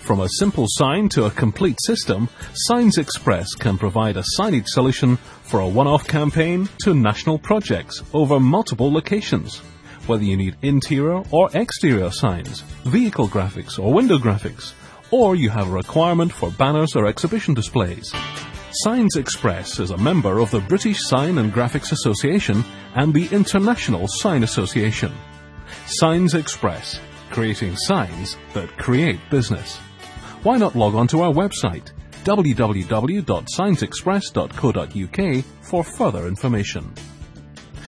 From a simple sign to a complete system, Signs Express can provide a signage solution for a one-off campaign to national projects over multiple locations. Whether you need interior or exterior signs, vehicle graphics or window graphics, or you have a requirement for banners or exhibition displays. Signs Express is a member of the British Sign and Graphics Association and the International Sign Association. Signs Express, creating signs that create business. Why not log on to our website www.signsexpress.co.uk for further information.